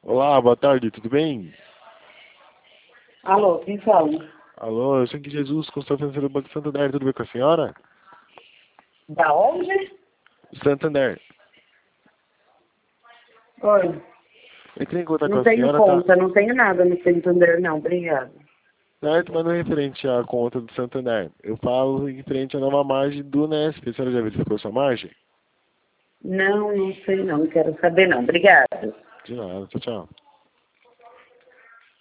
Olá, boa tarde, tudo bem? Alô, quem fala? Alô, eu sou aqui Jesus, consultor financeiro do Banco Santander, tudo bem com a senhora? Da onde? Santander. Oi. Eu entrei em contato com Não a tenho senhora, tá? conta, não tenho nada no Santander, não. Obrigada. Certo, mas não é referente à conta do Santander. Eu falo referente à nova margem do Nesp. A senhora já verificou sua margem? Não sei não. Não quero saber não. Obrigada. De nada, tchau, tchau.